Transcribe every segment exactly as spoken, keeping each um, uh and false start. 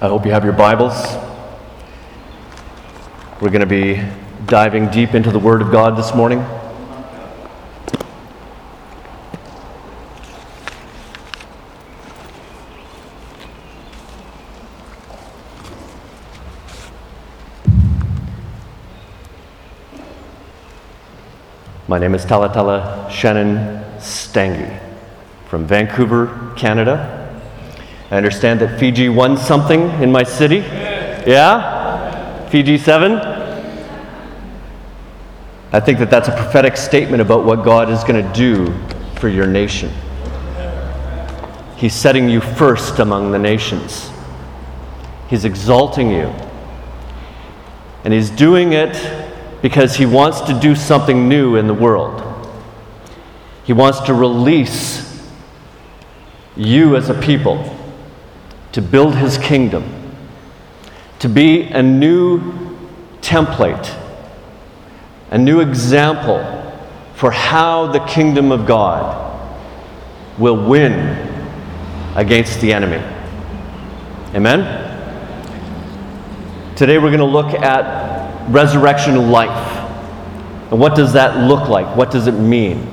I hope you have your Bibles. We're going to be diving deep into the Word of God this morning. My name is Talatala Shannon Stangy from Vancouver, Canada. I understand that Fiji won something in my city. Yeah? Fiji seven? I think that that's a prophetic statement about what God is going to do for your nation. He's setting you first among the nations. He's exalting you. And He's doing it because He wants to do something new in the world. He wants to release you as a people to build His kingdom, to be a new template, a new example for how the kingdom of God will win against the enemy. Amen? Today we're going to look at resurrection life. And what does that look like? What does it mean?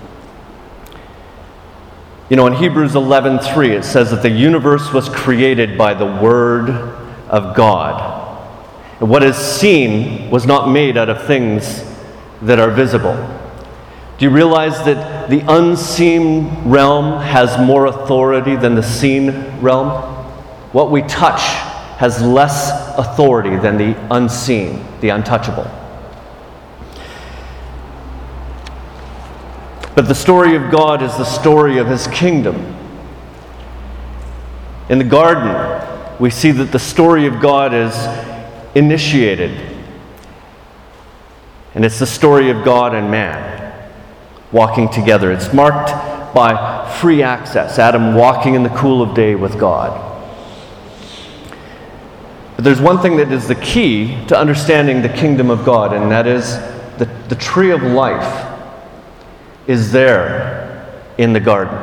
You know, in Hebrews eleven three, it says that the universe was created by the Word of God. And what is seen was not made out of things that are visible. Do you realize that the unseen realm has more authority than the seen realm? What we touch has less authority than the unseen, the untouchable. But the story of God is the story of His kingdom. In the garden, we see that the story of God is initiated. And it's the story of God and man walking together. It's marked by free access, Adam walking in the cool of day with God. But there's one thing that is the key to understanding the kingdom of God, and that is the, the tree of life is there in the garden.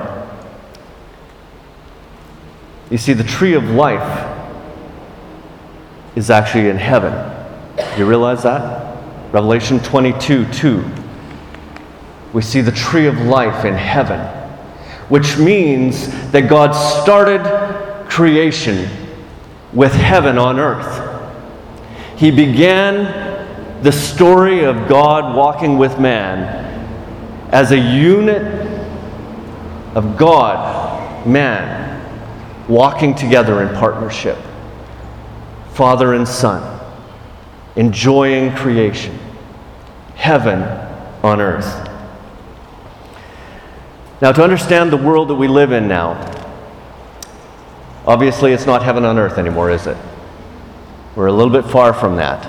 You see, the tree of life is actually in heaven. Do you realize that? Revelation twenty-two two. We see the tree of life in heaven, which means that God started creation with heaven on earth. He began the story of God walking with man as a unit of God, man, walking together in partnership. Father and Son, enjoying creation. Heaven on earth. Now, to understand the world that we live in now, obviously it's not heaven on earth anymore, is it? We're a little bit far from that.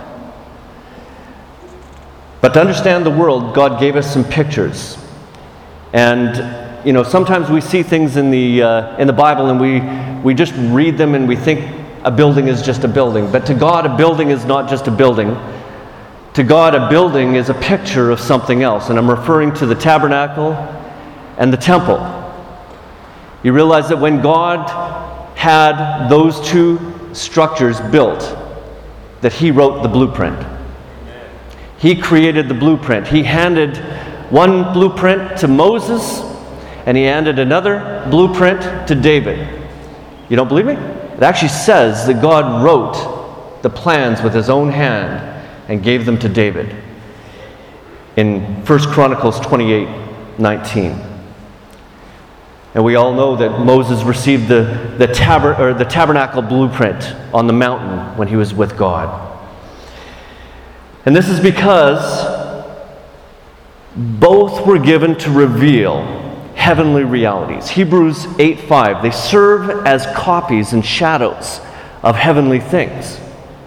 But to understand the world, God gave us some pictures. And, you know, sometimes we see things in the uh, in the Bible and we, we just read them and we think a building is just a building. But to God, a building is not just a building. To God, a building is a picture of something else. And I'm referring to the tabernacle and the temple. You realize that when God had those two structures built, that He wrote the blueprint. He created the blueprint. He handed one blueprint to Moses, and He handed another blueprint to David. You don't believe me? It actually says that God wrote the plans with His own hand and gave them to David in First Chronicles twenty-eight nineteen. And we all know that Moses received the, the, taber, or the tabernacle blueprint on the mountain when he was with God. And this is because both were given to reveal heavenly realities. Hebrews eight five, they serve as copies and shadows of heavenly things.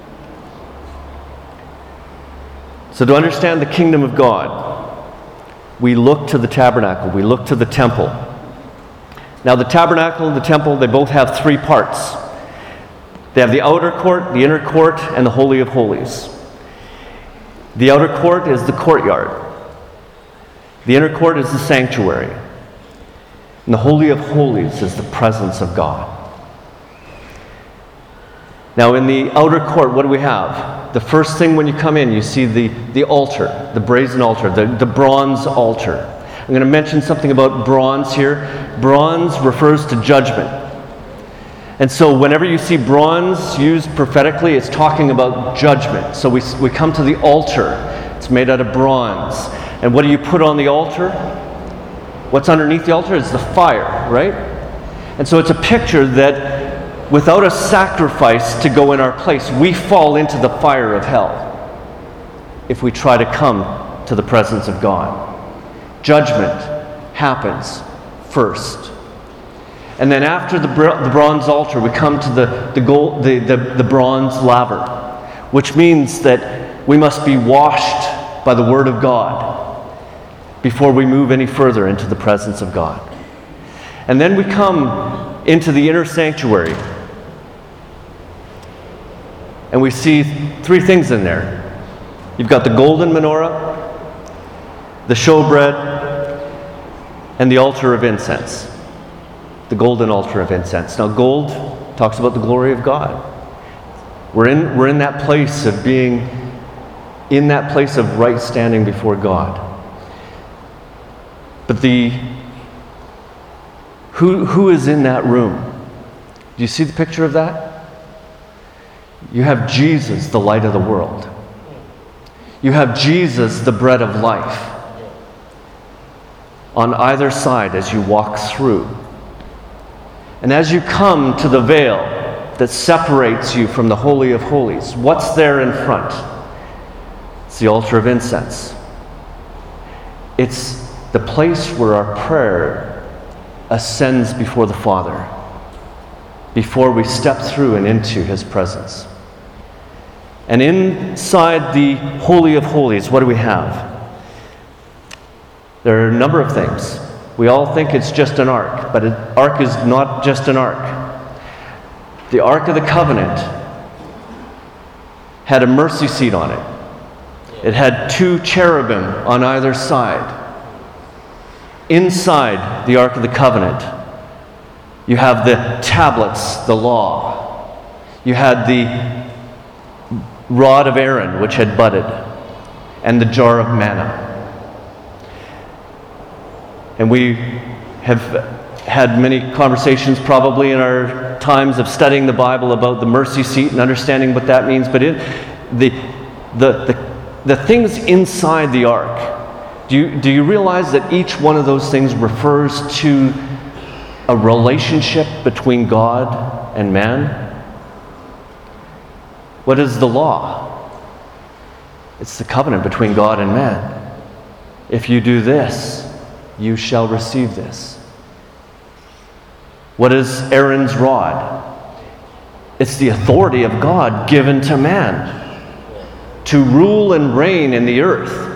So to understand the kingdom of God, we look to the tabernacle, we look to the temple. Now the tabernacle and the temple, they both have three parts. They have the outer court, the inner court, and the Holy of Holies. The outer court is the courtyard. The inner court is the sanctuary. And the Holy of Holies is the presence of God. Now in the outer court, what do we have? The first thing when you come in, you see the, the altar, the brazen altar, the, the bronze altar. I'm going to mention something about bronze here. Bronze refers to judgment. And so whenever you see bronze used prophetically, it's talking about judgment. So we, we come to the altar. It's made out of bronze. And what do you put on the altar? What's underneath the altar is the fire, right? And so it's a picture that without a sacrifice to go in our place, we fall into the fire of hell if we try to come to the presence of God. Judgment happens first. And then after the, br- the bronze altar, we come to the, the, gold, the, the, the bronze laver, which means that we must be washed by the Word of God before we move any further into the presence of God. And then we come into the inner sanctuary. And we see three things in there. You've got the golden menorah, the showbread, and the altar of incense. The golden altar of incense. Now gold talks about the glory of God. We're in, we're in that place of being, in that place of right standing before God. But the, who, who is in that room? Do you see the picture of that? You have Jesus, the light of the world. You have Jesus, the bread of life, on either side as you walk through. And as you come to the veil that separates you from the Holy of Holies, what's there in front? It's the altar of incense. It's the place where our prayer ascends before the Father, before we step through and into His presence. And inside the Holy of Holies, what do we have? There are a number of things. We all think it's just an ark, but an ark is not just an ark. The Ark of the Covenant had a mercy seat on it. It had two cherubim on either side. Inside the Ark of the Covenant, you have the tablets, the law. You had the rod of Aaron, which had budded, and the jar of manna. And we have had many conversations probably in our times of studying the Bible about the mercy seat and understanding what that means. But it, the, the, the, the things inside the ark, do you, do you realize that each one of those things refers to a relationship between God and man? What is the law? It's the covenant between God and man. If you do this, you shall receive this. What is Aaron's rod? It's the authority of God given to man to rule and reign in the earth.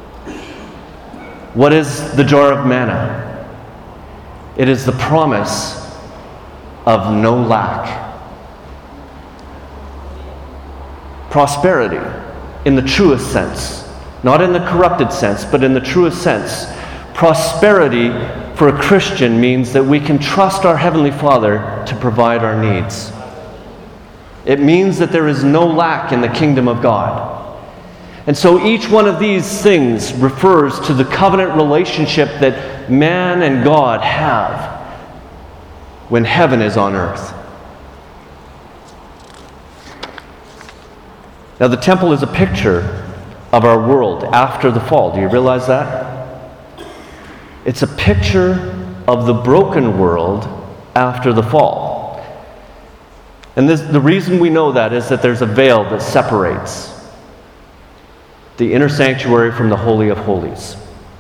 What is the jar of manna? It is the promise of no lack. Prosperity, in the truest sense, not in the corrupted sense, but in the truest sense. Prosperity for a Christian means that we can trust our Heavenly Father to provide our needs. It means that there is no lack in the kingdom of God. And so each one of these things refers to the covenant relationship that man and God have when heaven is on earth. Now, the temple is a picture of our world after the fall. Do you realize that? It's a picture of the broken world after the fall. And this, the reason we know that is that there's a veil that separates the inner sanctuary from the Holy of Holies.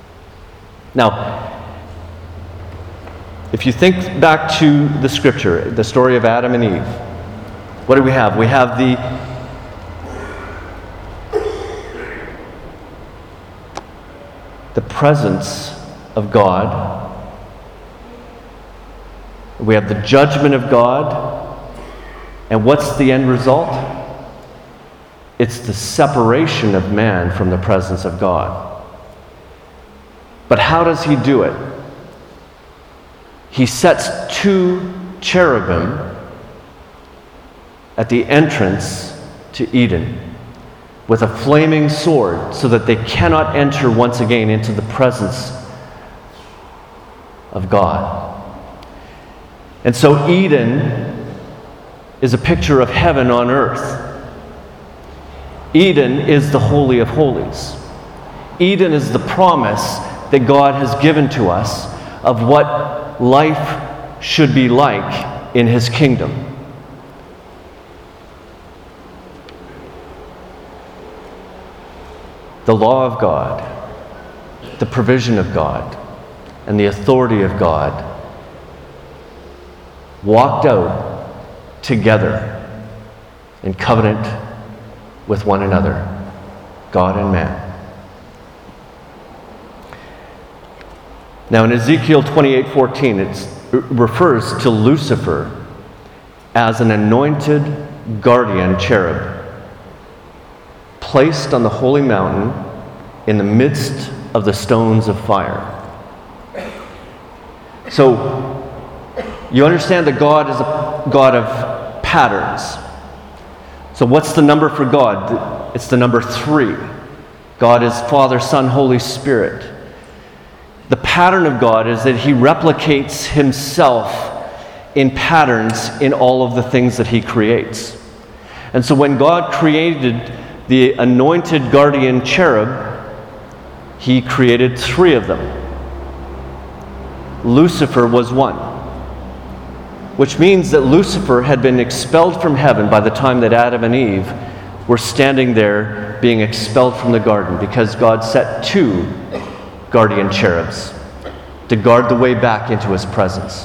Now, if you think back to the scripture, the story of Adam and Eve, what do we have? We have the the presence of God. We have the judgment of God. And what's the end result? It's the separation of man from the presence of God. But how does he do it? He sets two cherubim at the entrance to Eden with a flaming sword so that they cannot enter once again into the presence of God. And so Eden is a picture of heaven on earth. Eden is the Holy of Holies. Eden is the promise that God has given to us of what life should be like in His kingdom. The law of God, the provision of God, and the authority of God walked out together in covenant with one another, God and man. Now in Ezekiel twenty-eight fourteen, it refers to Lucifer as an anointed guardian cherub placed on the holy mountain in the midst of the stones of fire. So, you understand that God is a God of patterns. So what's the number for God? It's the number three. God is Father, Son, Holy Spirit. The pattern of God is that He replicates Himself in patterns in all of the things that He creates. And so when God created the anointed guardian cherub, He created three of them. Lucifer was one, which means that Lucifer had been expelled from heaven by the time that Adam and Eve were standing there being expelled from the garden, because God set two guardian cherubs to guard the way back into His presence.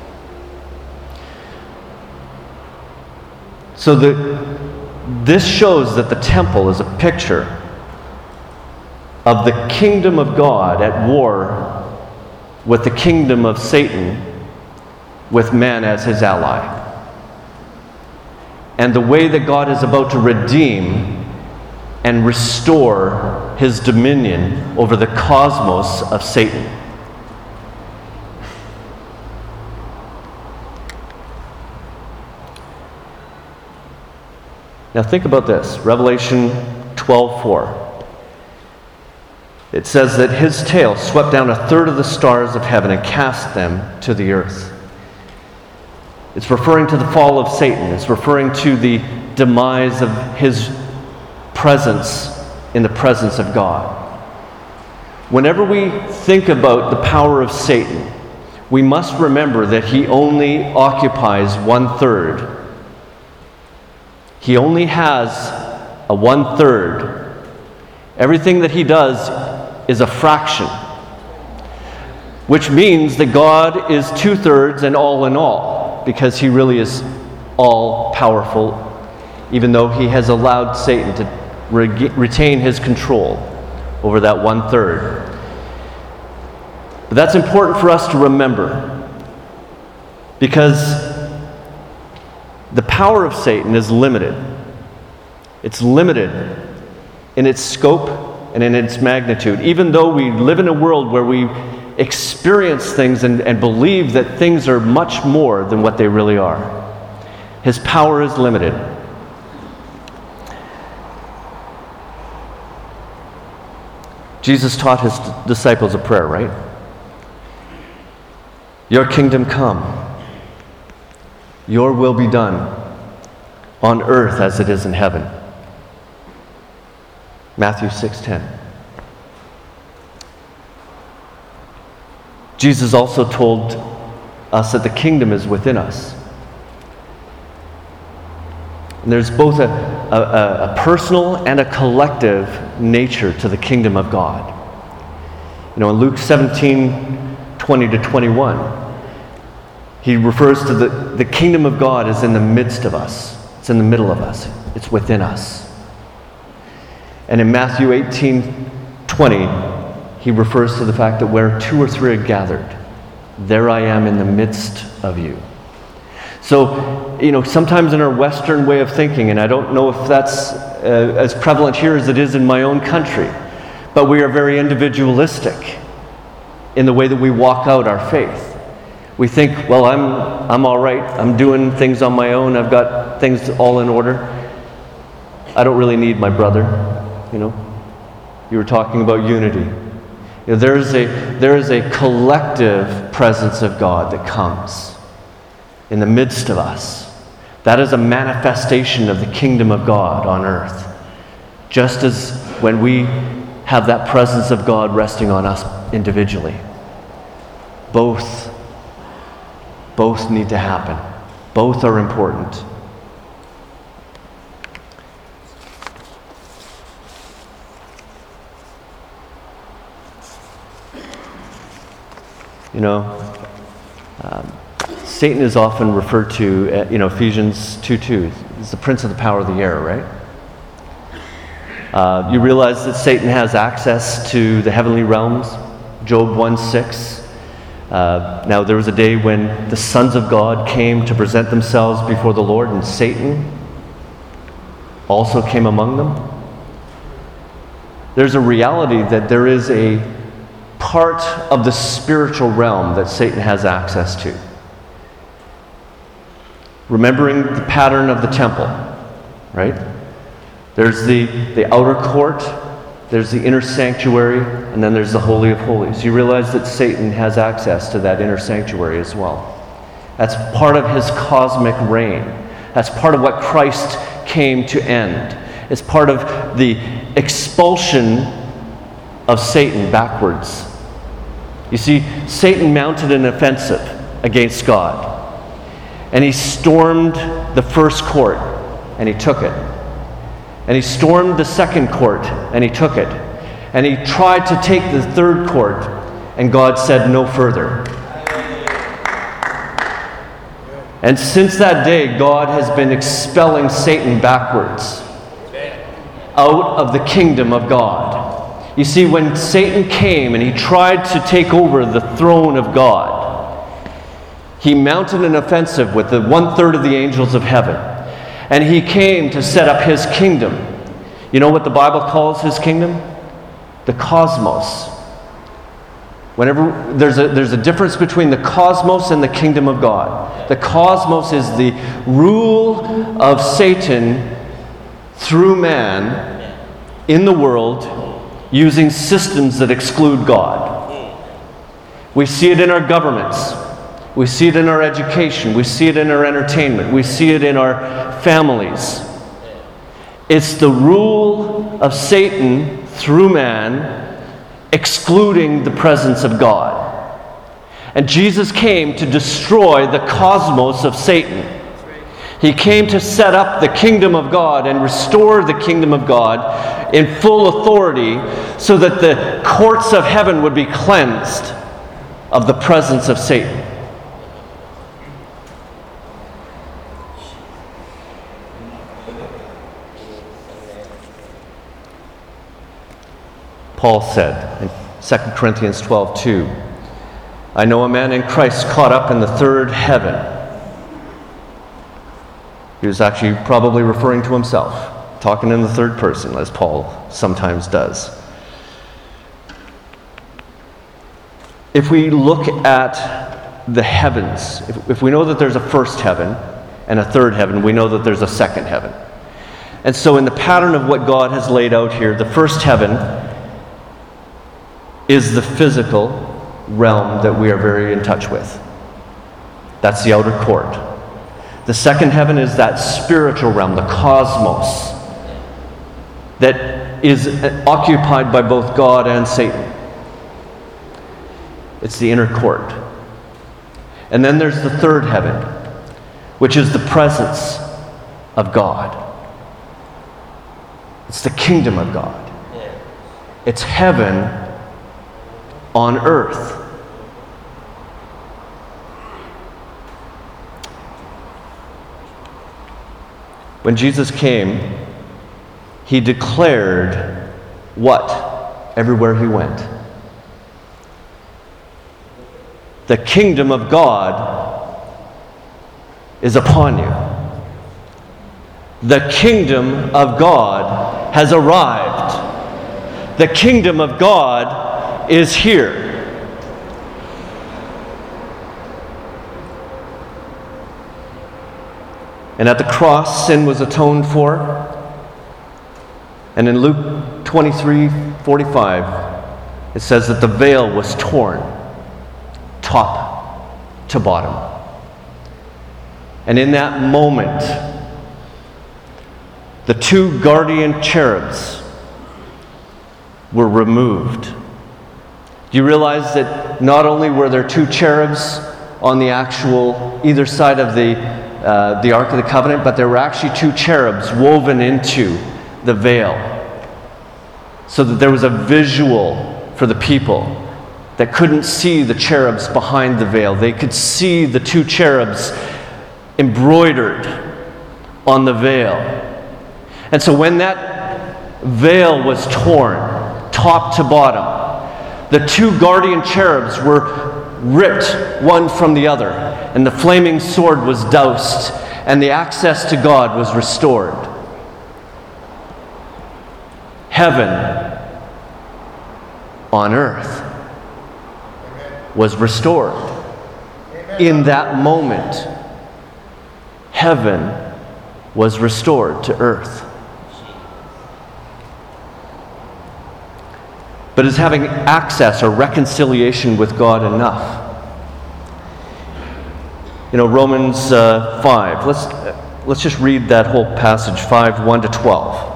So the This shows that the temple is a picture of the kingdom of God at war with the kingdom of Satan, with man as his ally. And the way that God is about to redeem and restore His dominion over the cosmos of Satan. Now think about this, Revelation twelve four. It says that His tail swept down a third of the stars of heaven and cast them to the earth. It's referring to the fall of Satan. It's referring to the demise of his presence in the presence of God. Whenever we think about the power of Satan, we must remember that he only occupies one third. He only has a one third. Everything that he does is a fraction, which means that God is two thirds and all in all, because He really is all powerful, even though He has allowed Satan to re- retain his control over that one third. But that's important for us to remember, because the power of Satan is limited. It's limited in its scope and in its magnitude. Even though we live in a world where we experience things and, and believe that things are much more than what they really are, his power is limited. Jesus taught His disciples a prayer, right? Your kingdom come. Your will be done on earth as it is in heaven. Matthew six ten. Jesus also told us that the kingdom is within us. And there's both a, a, a personal and a collective nature to the kingdom of God. You know, in Luke seventeen twenty to twenty-one, He refers to the, the kingdom of God is in the midst of us. It's in the middle of us. It's within us. And in Matthew eighteen twenty, He refers to the fact that where two or three are gathered, there I am in the midst of you. So, you know, sometimes in our Western way of thinking, and I don't know if that's uh, as prevalent here as it is in my own country, but we are very individualistic in the way that we walk out our faith. We think, well, I'm, I'm all right. I'm doing things on my own. I've got things all in order. I don't really need my brother, you know. You were talking about unity. You know, there is a, there is a collective presence of God that comes in the midst of us. That is a manifestation of the kingdom of God on earth. Just as when we have that presence of God resting on us individually. Both, both need to happen. Both are important. You know, um, Satan is often referred to, uh, you know, Ephesians two two. He's the prince of the power of the air, right? Uh, you realize that Satan has access to the heavenly realms. Job one six. Uh, now, there was a day when the sons of God came to present themselves before the Lord, and Satan also came among them. There's a reality that there is a part of the spiritual realm that Satan has access to. Remembering the pattern of the temple, right? There's the, the outer court, there's the inner sanctuary, and then there's the Holy of Holies. You realize that Satan has access to that inner sanctuary as well. That's part of his cosmic reign. That's part of what Christ came to end. It's part of the expulsion of Satan backwards. You see, Satan mounted an offensive against God. And he stormed the first court, and he took it. And he stormed the second court, and he took it. And he tried to take the third court, and God said no further. And since that day, God has been expelling Satan backwards out of the kingdom of God. You see, when Satan came and he tried to take over the throne of God, he mounted an offensive with the one-third of the angels of heaven. And he came to set up his kingdom. You know what the Bible calls his kingdom? The cosmos. Whenever there's a, there's a difference between the cosmos and the kingdom of God. The cosmos is the rule of Satan through man in the world, using systems that exclude God. We see it in our governments. We see it in our education. We see it in our entertainment. We see it in our families. It's the rule of Satan through man, excluding the presence of God. And Jesus came to destroy the cosmos of Satan. He came to set up the kingdom of God and restore the kingdom of God in full authority so that the courts of heaven would be cleansed of the presence of Satan. Paul said in Second Corinthians twelve two, I know a man in Christ caught up in the third heaven. He was actually probably referring to himself, talking in the third person, as Paul sometimes does. If we look at the heavens, if, if we know that there's a first heaven and a third heaven, we know that there's a second heaven. And so in the pattern of what God has laid out here, the first heaven is the physical realm that we are very in touch with. That's the outer court. The second heaven is that spiritual realm, the cosmos, that is occupied by both God and Satan. It's the inner court. And then there's the third heaven, which is the presence of God. It's the kingdom of God. It's heaven on earth. When Jesus came, he declared what? Everywhere he went. The kingdom of God is upon you. The kingdom of God has arrived. The kingdom of God is here. And at the cross, sin was atoned for. And in Luke twenty-three forty-five, it says that the veil was torn, top to bottom. And in that moment, the two guardian cherubs were removed. Do you realize that not only were there two cherubs on the actual either side of the uh, the Ark of the Covenant, but there were actually two cherubs woven into the veil, so that there was a visual for the people that couldn't see the cherubs behind the veil. They could see the two cherubs embroidered on the veil. And so when that veil was torn, top to bottom, the two guardian cherubs were ripped one from the other, and the flaming sword was doused, and the access to God was restored. Heaven on earth was restored. In that moment, heaven was restored to earth. But is having access or reconciliation with God enough? You know, Romans uh, five. Let's uh, let's just read that whole passage, five, one to twelve.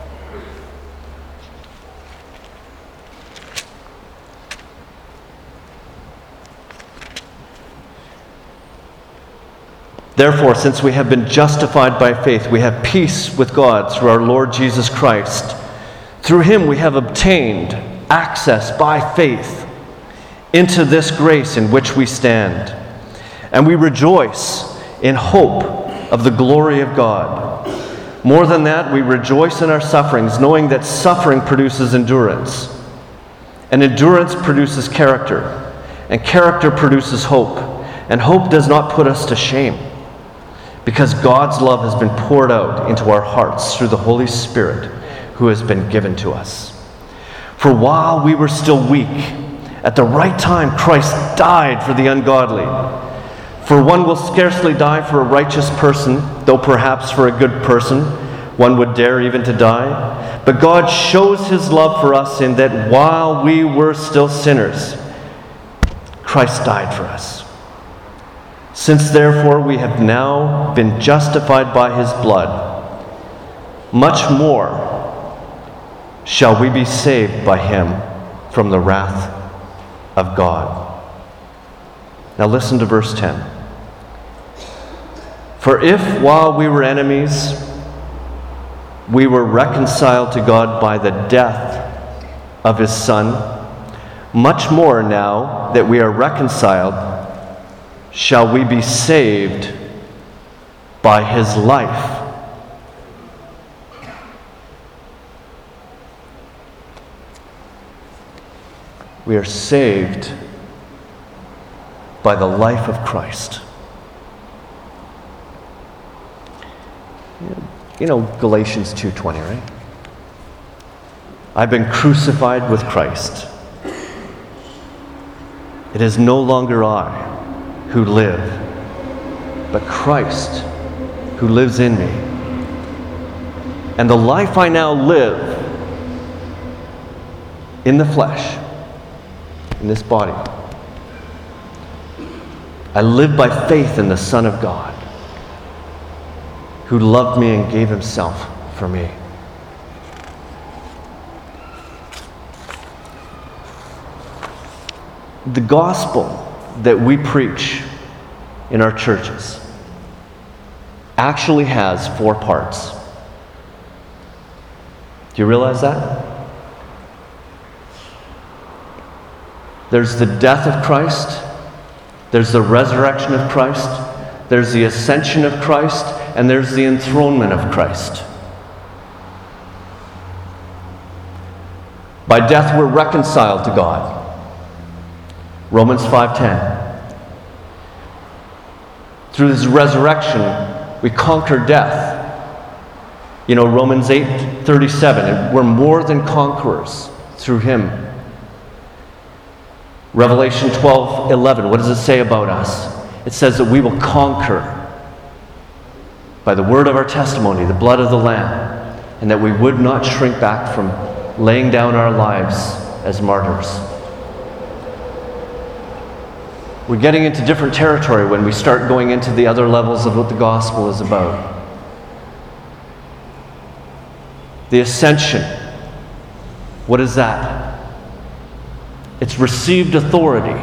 Therefore, since we have been justified by faith, we have peace with God through our Lord Jesus Christ. Through him we have obtained access by faith into this grace in which we stand. And we rejoice in hope of the glory of God. More than that, we rejoice in our sufferings, knowing that suffering produces endurance. And endurance produces character. And character produces hope. And hope does not put us to shame, because God's love has been poured out into our hearts through the Holy Spirit who has been given to us. For while we were still weak, at the right time Christ died for the ungodly. For one will scarcely die for a righteous person, though perhaps for a good person one would dare even to die. But God shows his love for us in that while we were still sinners, Christ died for us. Since therefore we have now been justified by his blood, much more shall we be saved by him from the wrath of God. Now listen to verse ten. For if while we were enemies, we were reconciled to God by the death of his Son, much more now that we are reconciled, shall we be saved by his life. We are saved by the life of Christ. You know Galatians two twenty, right? I've been crucified with Christ. It is no longer I who live, but Christ who lives in me. And the life I now live in the flesh, in this body, I live by faith in the Son of God, who loved me and gave himself for me. The gospel that we preach in our churches actually has four parts. Do you realize that? There's the death of Christ, there's the resurrection of Christ, there's the ascension of Christ, and there's the enthronement of Christ. By death we're reconciled to God. Romans five ten. Through his resurrection, we conquer death. You know, Romans eight thirty-seven, and we're more than conquerors through him. Revelation twelve eleven, what does it say about us? It says that we will conquer by the word of our testimony, the blood of the Lamb, and that we would not shrink back from laying down our lives as martyrs. We're getting into different territory when we start going into the other levels of what the gospel is about. The ascension. What is that? It's received authority.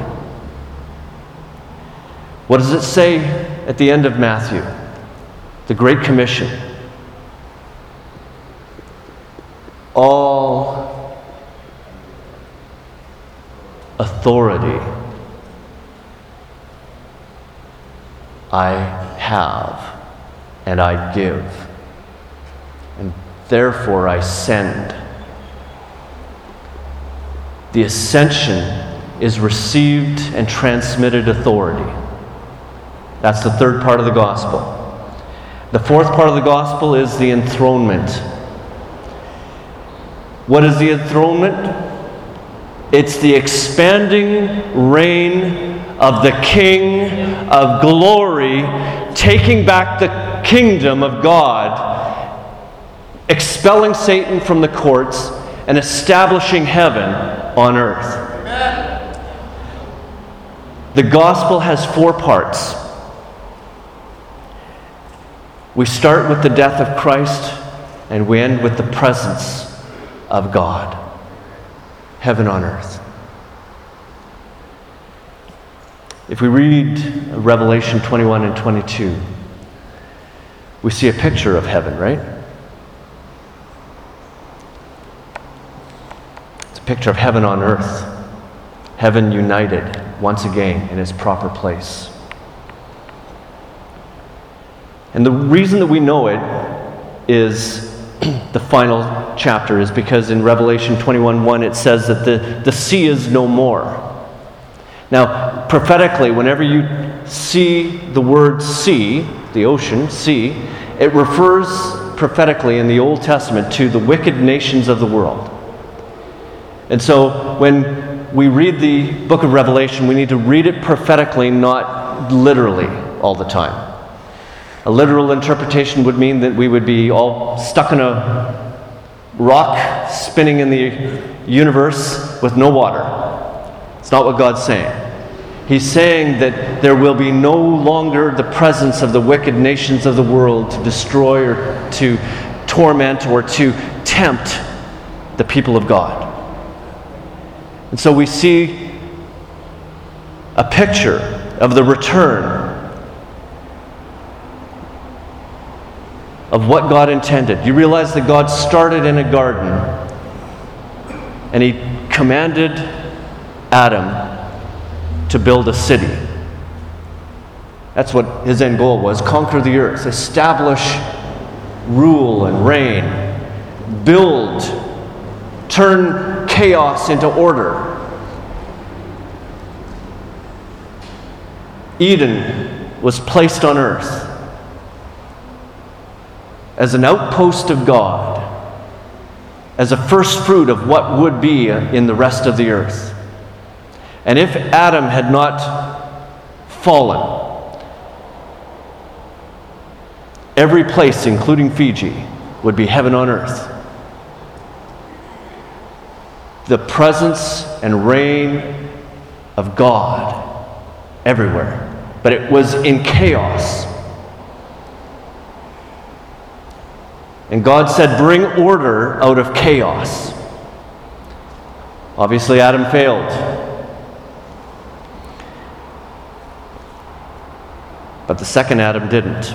What does it say at the end of Matthew? The Great Commission. All authority I have and I give, and therefore I send. The ascension is received and transmitted authority. That's the third part of the gospel. The fourth part of the gospel is the enthronement. What is the enthronement? It's the expanding reign of the King of glory, taking back the kingdom of God, expelling Satan from the courts, and establishing heaven on earth. The gospel has four parts. We start with the death of Christ, and we end with the presence of God. Heaven on earth. If we read Revelation twenty-one and twenty-two, we see a picture of heaven, right? It's a picture of heaven on earth. Heaven united once again in its proper place. And the reason that we know it is the final chapter is because in Revelation twenty-one one it says that the, the sea is no more. Now, prophetically, whenever you see the word sea, the ocean, sea, it refers prophetically in the Old Testament to the wicked nations of the world. And so when we read the book of Revelation, we need to read it prophetically, not literally all the time. A literal interpretation would mean that we would be all stuck in a rock spinning in the universe with no water. It's not what God's saying. He's saying that there will be no longer the presence of the wicked nations of the world to destroy or to torment or to tempt the people of God. And so we see a picture of the return of what God intended. You realize that God started in a garden and He commanded Adam to build a city. That's what his end goal was. Conquer the earth, establish rule and reign, build, turn chaos into order. Eden was placed on earth as an outpost of God, as a first fruit of what would be in the rest of the earth. And if Adam had not fallen, every place, including Fiji, would be heaven on earth. The presence and reign of God everywhere. But it was in chaos. And God said, bring order out of chaos. Obviously, Adam failed. But the second Adam didn't.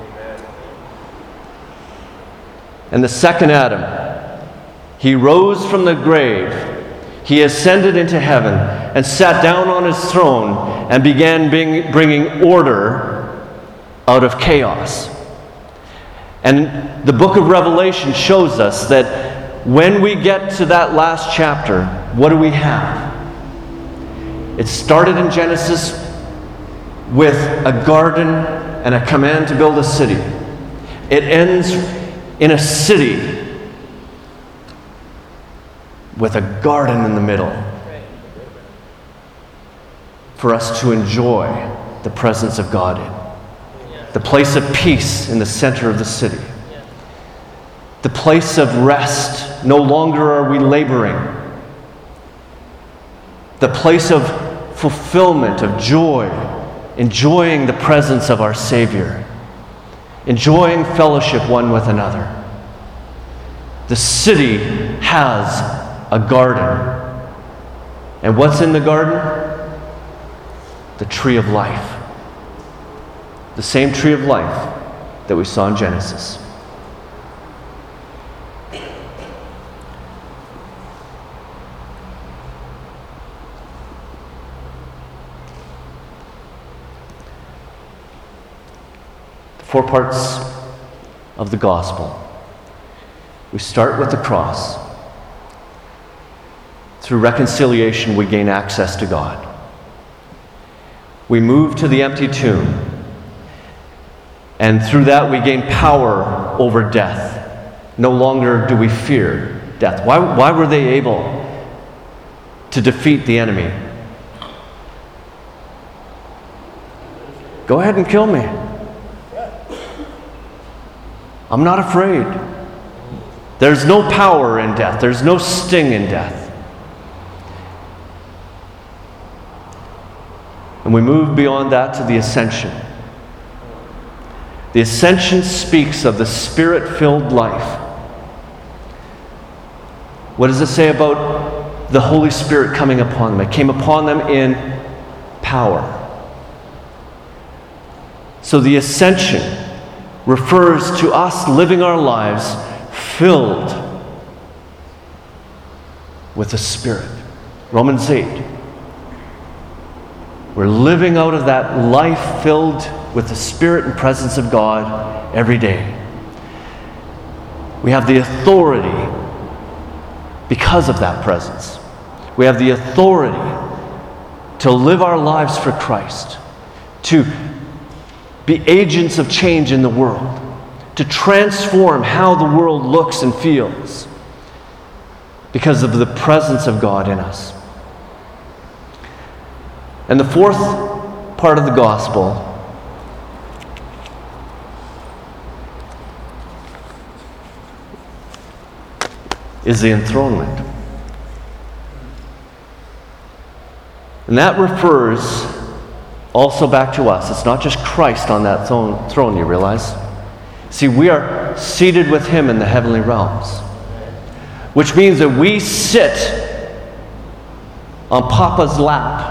And the second Adam, he rose from the grave, he ascended into heaven, and sat down on his throne and began being, bringing order out of chaos. And the book of Revelation shows us that when we get to that last chapter, what do we have? It started in Genesis with a garden and a command to build a city. It ends in a city with a garden in the middle for us to enjoy the presence of God in. the place of peace in the center of the city, the place of rest. No longer are we laboring. The place of fulfillment, of joy, enjoying the presence of our Savior, enjoying fellowship one with another. The city has a garden. And what's in the garden? The tree of life. The same tree of life that we saw in Genesis. The four parts of the gospel. We start with the cross. Through reconciliation, we gain access to God. We move to the empty tomb, and through that we gain power over death. No longer do we fear death. Why, why were they able to defeat the enemy? Go ahead and kill me. I'm not afraid. There's no power in death. There's no sting in death. And we move beyond that to the ascension. The ascension speaks of the Spirit-filled life. What does it say about the Holy Spirit coming upon them? It came upon them in power. So the ascension refers to us living our lives filled with the Spirit. Romans eight. We're living out of that life filled with the Spirit and presence of God every day. We have the authority because of that presence. We have the authority to live our lives for Christ, to be agents of change in the world, to transform how the world looks and feels because of the presence of God in us. And the fourth part of the gospel is the enthronement. And that refers also back to us. It's not just Christ on that throne, you realize? See, we are seated with Him in the heavenly realms, which means that we sit on Papa's lap.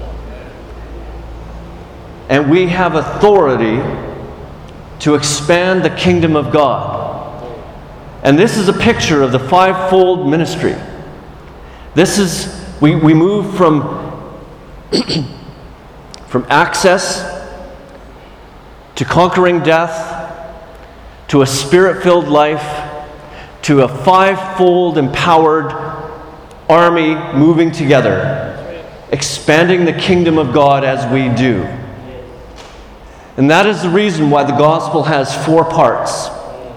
And we have authority to expand the kingdom of God. And this is a picture of the fivefold ministry. This is, we, we move from, from access to conquering death, to a Spirit-filled life, to a fivefold empowered army moving together, expanding the kingdom of God as we do. And that is the reason why the gospel has four parts.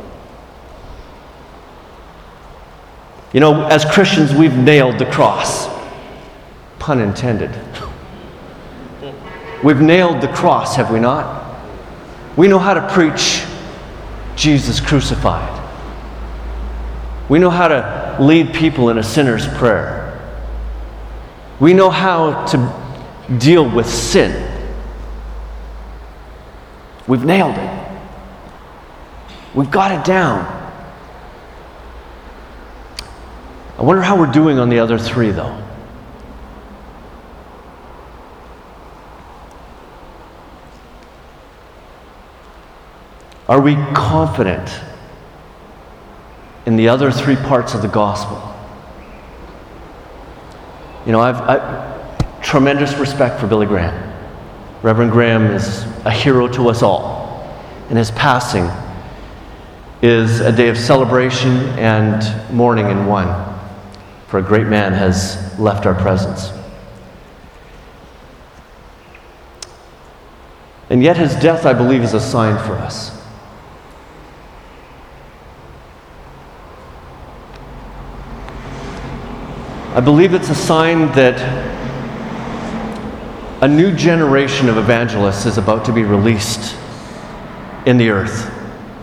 You know, as Christians, we've nailed the cross. Pun intended. We've nailed the cross, have we not? We know how to preach Jesus crucified. We know how to lead people in a sinner's prayer. We know how to deal with sin. We've nailed it. We've got it down. I wonder how we're doing on the other three, though. Are we confident in the other three parts of the gospel? You know, I've, I've tremendous respect for Billy Graham. Reverend Graham is a hero to us all, and his passing is a day of celebration and mourning in one, for a great man has left our presence. And yet his death, I believe, is a sign for us. I believe it's a sign that a new generation of evangelists is about to be released in the earth.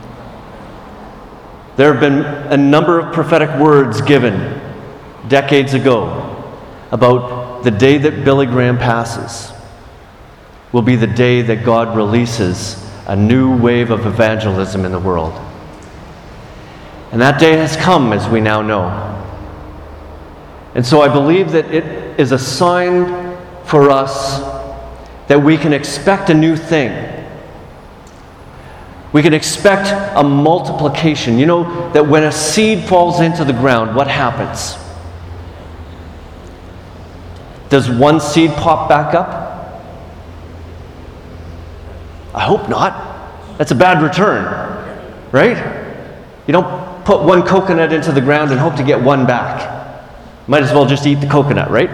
There have been a number of prophetic words given decades ago about the day that Billy Graham passes will be the day that God releases a new wave of evangelism in the world. And that day has come, as we now know. And so I believe that it is a sign for us that we can expect a new thing. We can expect a multiplication. You know that when a seed falls into the ground, what happens? Does one seed pop back up? I hope not. That's a bad return, right? You don't put one coconut into the ground and hope to get one back. Might as well just eat the coconut, right?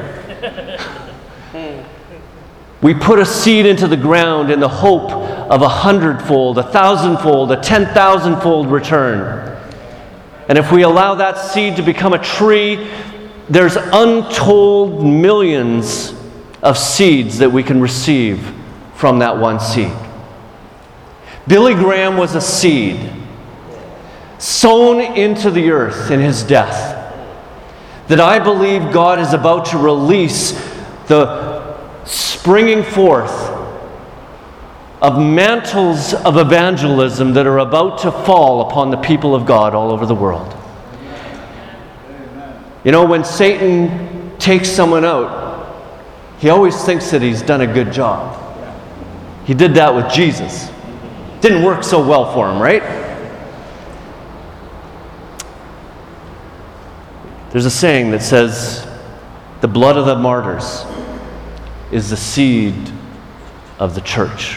We put a seed into the ground in the hope of a hundredfold, a thousandfold, a ten thousandfold return. And if we allow that seed to become a tree, there's untold millions of seeds that we can receive from that one seed. Billy Graham was a seed sown into the earth in his death that I believe God is about to release the springing forth of mantles of evangelism that are about to fall upon the people of God all over the world. You know, when Satan takes someone out, he always thinks that he's done a good job. He did that with Jesus. Didn't work so well for him, right? There's a saying that says, the blood of the martyrs is the seed of the church.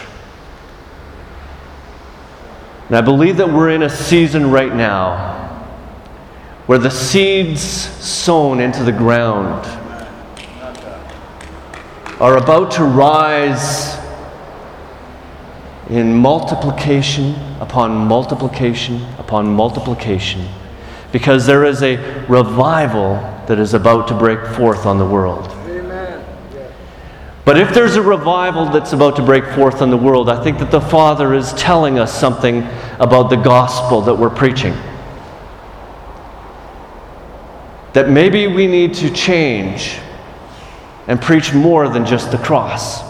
And I believe that we're in a season right now where the seeds sown into the ground are about to rise in multiplication upon multiplication upon multiplication, because there is a revival that is about to break forth on the world. But if there's a revival that's about to break forth in the world, I think that the Father is telling us something about the gospel that we're preaching. That maybe we need to change and preach more than just the cross.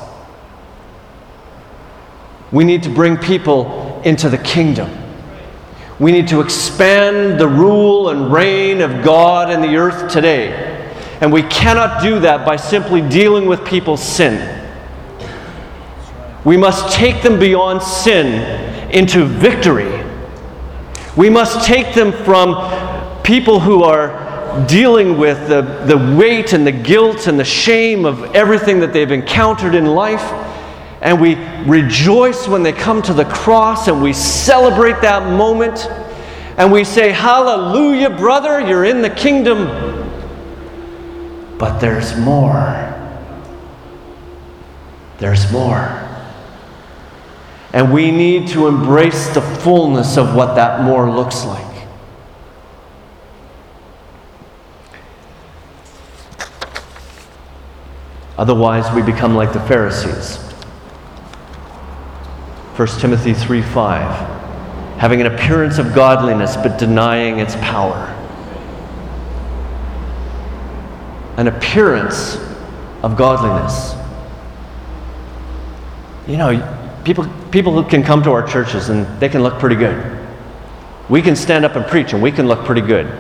We need to bring people into the kingdom. We need to expand the rule and reign of God in the earth today. And we cannot do that by simply dealing with people's sin. We must take them beyond sin into victory. We must take them from people who are dealing with the, the weight and the guilt and the shame of everything that they've encountered in life. And we rejoice when they come to the cross, and we celebrate that moment. And we say, hallelujah, brother, you're in the kingdom. But there's more. There's more. And we need to embrace the fullness of what that more looks like. Otherwise, we become like the Pharisees. First Timothy three five, having an appearance of godliness but denying its power. An appearance of godliness. You know, people people can come to our churches and they can look pretty good. We can stand up and preach and we can look pretty good.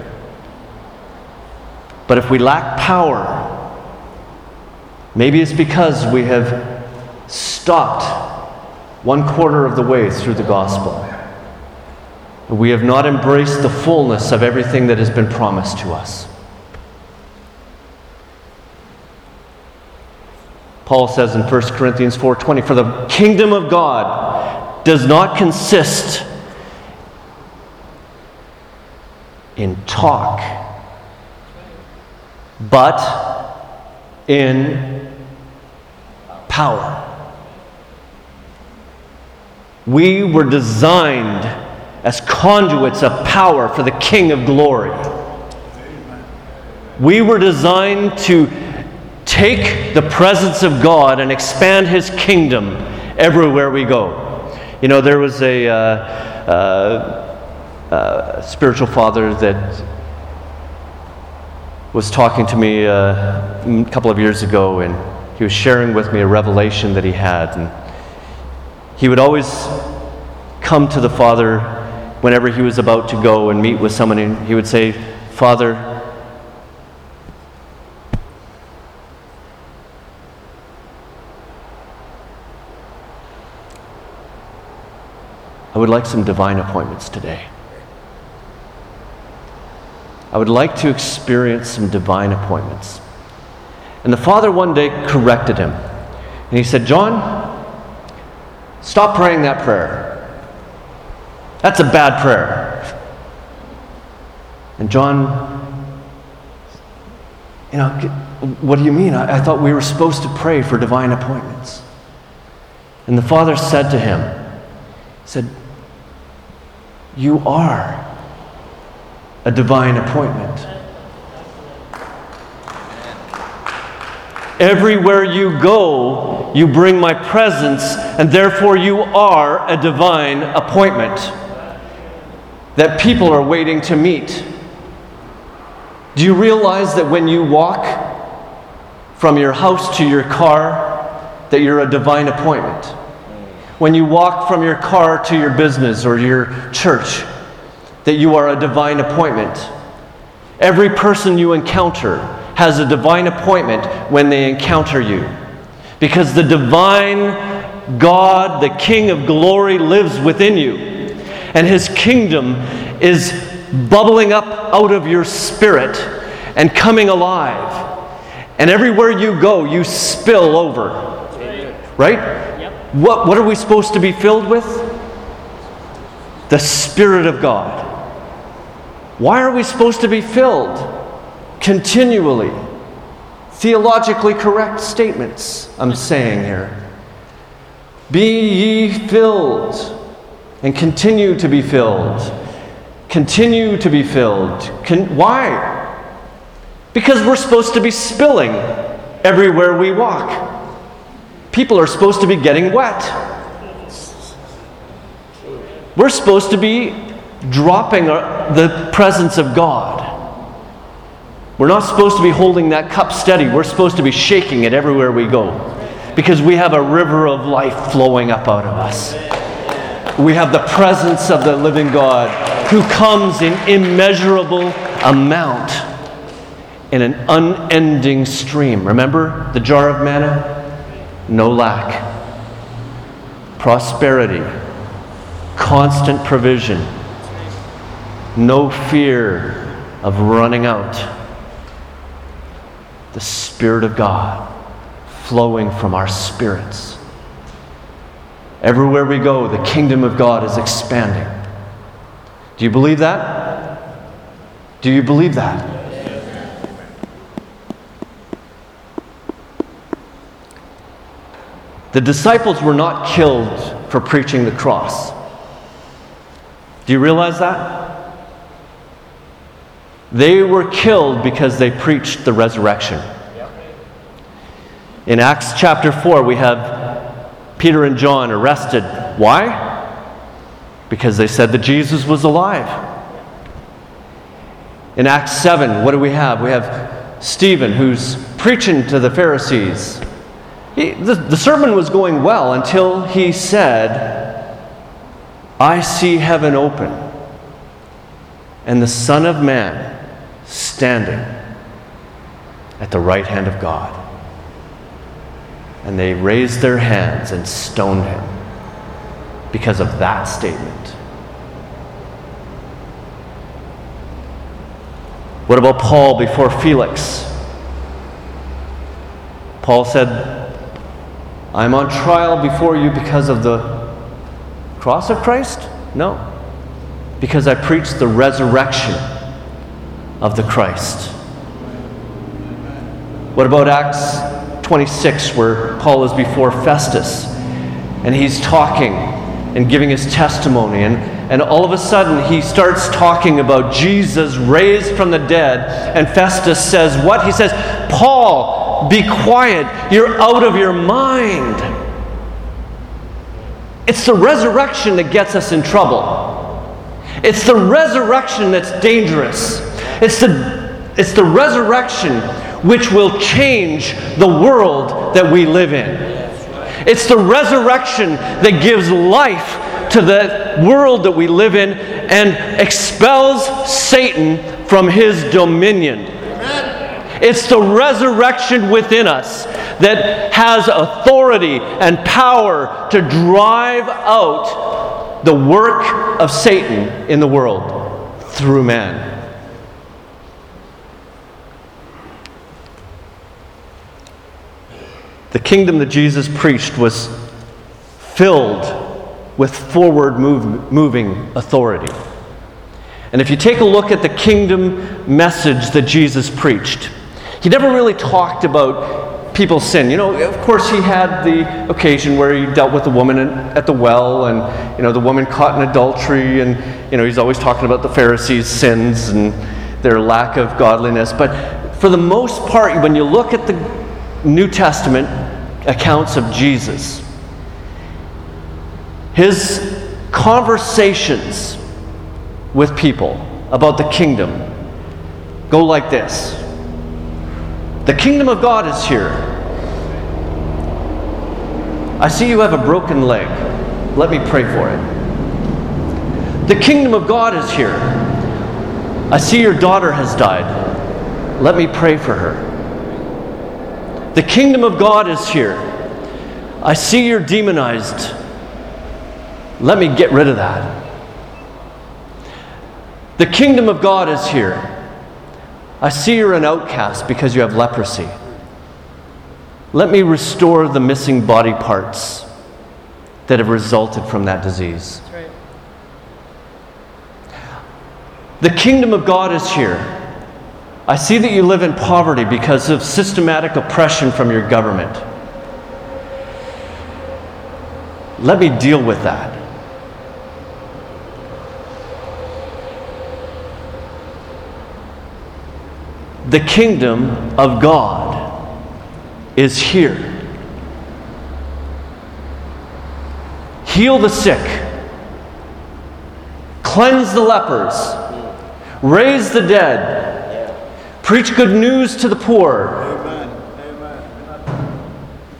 But if we lack power, maybe it's because we have stopped one quarter of the way through the gospel. We have not embraced the fullness of everything that has been promised to us. Paul says in First Corinthians four twenty, for the kingdom of God does not consist in talk, but in power. We were designed as conduits of power for the King of glory. We were designed to take the presence of God and expand His kingdom everywhere we go. You know, there was a uh, uh, uh, spiritual father that was talking to me uh, a couple of years ago, and he was sharing with me a revelation that he had. And he would always come to the Father whenever he was about to go and meet with someone, and he would say, "Father, I would like some divine appointments today. I would like to experience some divine appointments." And the Father one day corrected him. And he said, "John, stop praying that prayer. That's a bad prayer." And John, you know, "What do you mean? I, I thought we were supposed to pray for divine appointments." And the Father said to him, he said, "You are a divine appointment. Everywhere you go, you bring my presence, and therefore you are a divine appointment that people are waiting to meet." Do you realize that when you walk from your house to your car, that you're a divine appointment? When you walk from your car to your business or your church, that you are a divine appointment. Every person you encounter has a divine appointment when they encounter you. Because the divine God, the King of glory, lives within you. And His kingdom is bubbling up out of your spirit and coming alive. And everywhere you go, you spill over. Right? What, what are we supposed to be filled with? The Spirit of God. Why are we supposed to be filled? Continually. Theologically correct statements I'm saying here. Be ye filled, and continue to be filled. Continue to be filled. Con- why? Because we're supposed to be spilling everywhere we walk. People are supposed to be getting wet. We're supposed to be dropping our, the presence of God. We're not supposed to be holding that cup steady. We're supposed to be shaking it everywhere we go. Because we have a river of life flowing up out of us. We have the presence of the living God who comes in immeasurable amount in an unending stream. Remember the jar of manna? No lack, prosperity, constant provision, no fear of running out. The Spirit of God flowing from our spirits. Everywhere we go, the kingdom of God is expanding. Do you believe that? Do you believe that? The disciples were not killed for preaching the cross. Do you realize that? They were killed because they preached the resurrection. In Acts chapter four, we have Peter and John arrested. Why? Because they said that Jesus was alive. In Acts seven, what do we have? We have Stephen who's preaching to the Pharisees. He, the, the sermon was going well until he said, "I see heaven open and the Son of Man standing at the right hand of God." And they raised their hands and stoned him because of that statement. What about Paul before Felix? Paul said, "I'm on trial before you because of the cross of Christ?" No. Because I preached the resurrection of the Christ. What about Acts twenty-six, where Paul is before Festus and he's talking and giving his testimony, and, and all of a sudden he starts talking about Jesus raised from the dead, and Festus says what? He says, "Paul, be quiet, you're out of your mind." It's the resurrection that gets us in trouble. It's the resurrection that's dangerous. It's the, it's the resurrection which will change the world that we live in. It's the resurrection that gives life to the world that we live in and expels Satan from his dominion. It's the resurrection within us that has authority and power to drive out the work of Satan in the world through man. The kingdom that Jesus preached was filled with forward move, moving authority. And if you take a look at the kingdom message that Jesus preached, he never really talked about people's sin. You know, of course he had the occasion where he dealt with the woman at the well, and, you know, the woman caught in adultery, and, you know, he's always talking about the Pharisees' sins and their lack of godliness. But for the most part, when you look at the New Testament accounts of Jesus, his conversations with people about the kingdom go like this. The kingdom of God is here. I see you have a broken leg. Let me pray for it. The kingdom of God is here. I see your daughter has died. Let me pray for her. The kingdom of God is here. I see you're demonized. Let me get rid of that. The kingdom of God is here. I see you're an outcast because you have leprosy. Let me restore the missing body parts that have resulted from that disease. That's right. The kingdom of God is here. I see that you live in poverty because of systematic oppression from your government. Let me deal with that. The kingdom of God is here. Heal the sick. Cleanse the lepers. Raise the dead. Preach good news to the poor. Amen. Amen.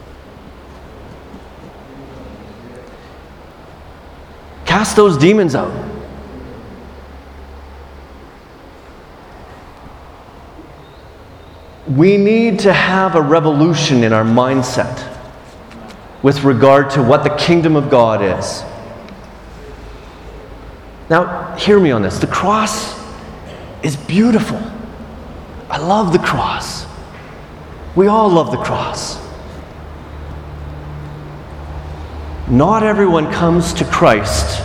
Cast those demons out. We need to have a revolution in our mindset with regard to what the kingdom of God is. Now, hear me on this. The cross is beautiful. I love the cross. We all love the cross. Not everyone comes to Christ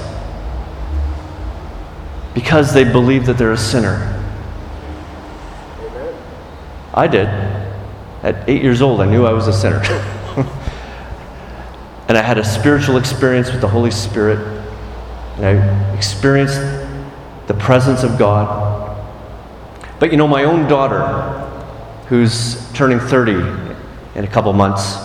because they believe that they're a sinner. I did. At eight years old, I knew I was a sinner. And I had a spiritual experience with the Holy Spirit. And I experienced the presence of God. But you know, my own daughter, who's turning thirty in a couple months,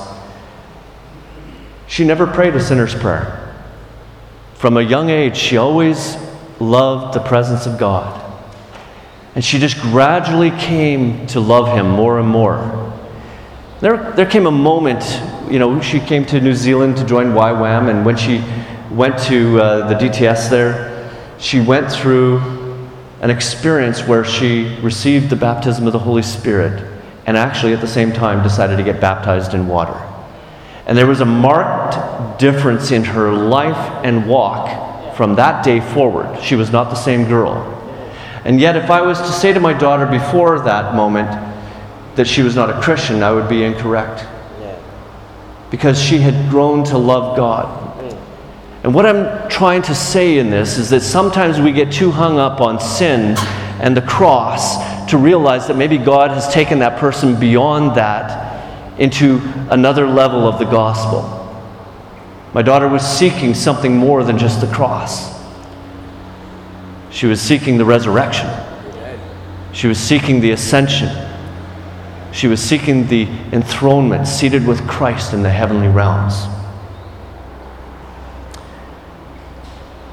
she never prayed a sinner's prayer. From a young age, she always loved the presence of God. And she just gradually came to love him more and more. There, there came a moment, you know, she came to New Zealand to join Y WAM, and when she went to uh, the D T S there, she went through an experience where she received the baptism of the Holy Spirit, and actually at the same time decided to get baptized in water. And there was a marked difference in her life and walk from that day forward. She was not the same girl. And yet, if I was to say to my daughter before that moment that she was not a Christian, I would be incorrect. Because she had grown to love God. And what I'm trying to say in this is that sometimes we get too hung up on sin and the cross to realize that maybe God has taken that person beyond that into another level of the gospel. My daughter was seeking something more than just the cross. She was seeking the resurrection. She was seeking the ascension. She was seeking the enthronement, seated with Christ in the heavenly realms.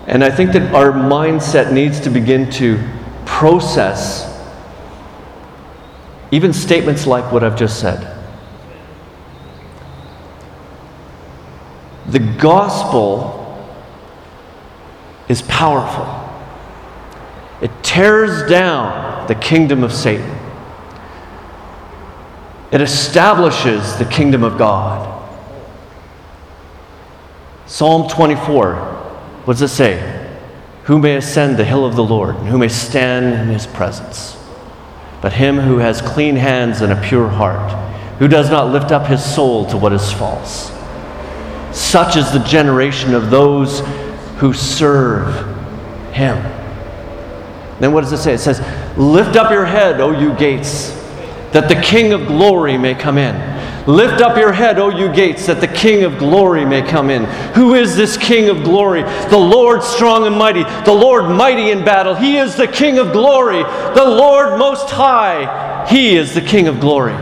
And I think that our mindset needs to begin to process even statements like what I've just said. The gospel is powerful. It tears down the kingdom of Satan. It establishes the kingdom of God. Psalm twenty-four, what does it say? Who may ascend the hill of the Lord, and who may stand in his presence? But him who has clean hands and a pure heart, who does not lift up his soul to what is false. Such is the generation of those who serve him. Then what does it say? It says, lift up your head, O you gates, that the King of glory may come in. Lift up your head, O you gates, that the King of glory may come in. Who is this King of glory? The Lord strong and mighty, the Lord mighty in battle. He is the King of glory, the Lord most high. He is the King of glory.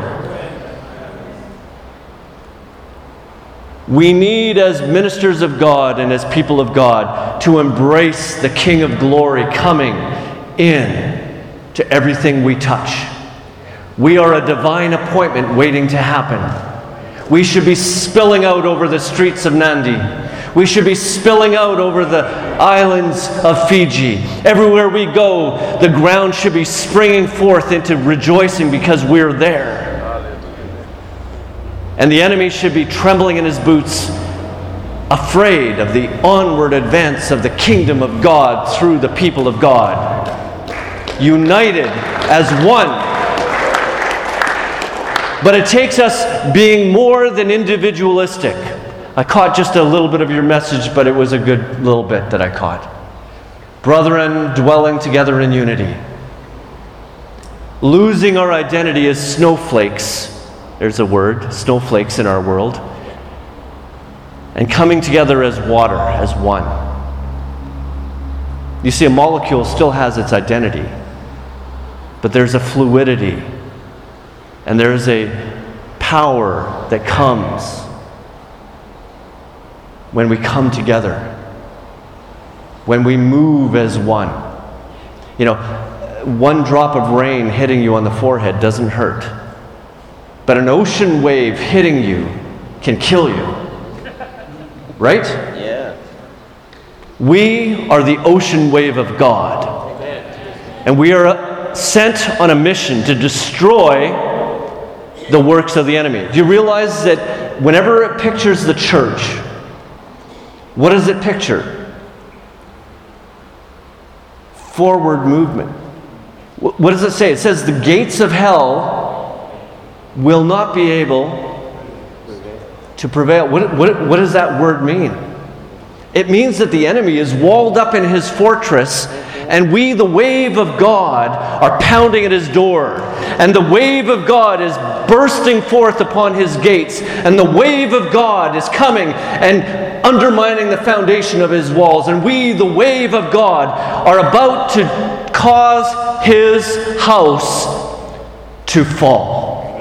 We need, as ministers of God and as people of God, to embrace the King of glory coming in to everything we touch. We are a divine appointment waiting to happen. We should be spilling out over the streets of Nandi. We should be spilling out over the islands of Fiji. Everywhere we go, the ground should be springing forth into rejoicing because we're there. And the enemy should be trembling in his boots, afraid of the onward advance of the kingdom of God through the people of God, united as one. But it takes us being more than individualistic. I caught just a little bit of your message, but it was a good little bit that I caught. Brethren, dwelling together in unity. Losing our identity as snowflakes. There's a word, snowflakes in our world. And coming together as water, as one. You see, a molecule still has its identity, but there's a fluidity, and there's a power that comes when we come together, when we move as one. You know, one drop of rain hitting you on the forehead doesn't hurt. But an ocean wave hitting you can kill you. Right? Yeah. We are the ocean wave of God. Amen. And we are sent on a mission to destroy the works of the enemy. Do you realize that whenever it pictures the church, what does it picture? Forward movement. What does it say? It says the gates of hell will not be able to prevail. What, what, what does that word mean? It means that the enemy is walled up in his fortress, and we, the wave of God, are pounding at his door. And the wave of God is bursting forth upon his gates, and the wave of God is coming and undermining the foundation of his walls. And we, the wave of God, are about to cause his house to fall.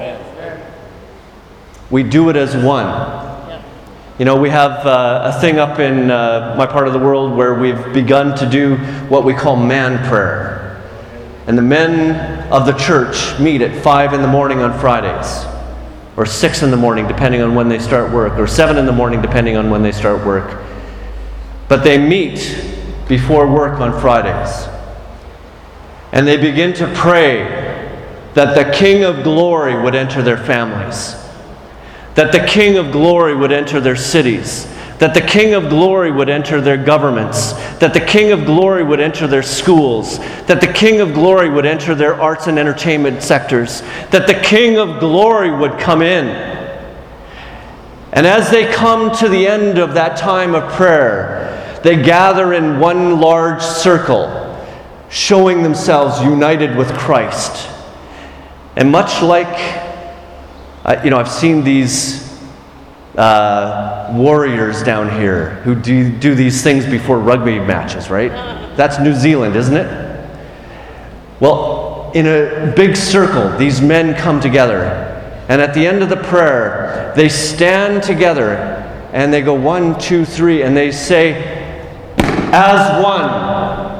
We do it as one. You know, we have uh, a thing up in uh, my part of the world where we've begun to do what we call man prayer. And the men of the church meet at five in the morning on Fridays, or six in the morning depending on when they start work, or seven in the morning depending on when they start work. But they meet before work on Fridays. And they begin to pray that the King of Glory would enter their families. That the King of Glory would enter their cities. That the King of Glory would enter their governments. That the King of Glory would enter their schools. That the King of Glory would enter their arts and entertainment sectors. That the King of Glory would come in. And as they come to the end of that time of prayer, they gather in one large circle, showing themselves united with Christ. And much like Uh, you know, I've seen these uh, warriors down here who do, do these things before rugby matches, right? That's New Zealand, isn't it? Well, in a big circle, these men come together. And at the end of the prayer, they stand together and they go one, two, three, and they say, as one.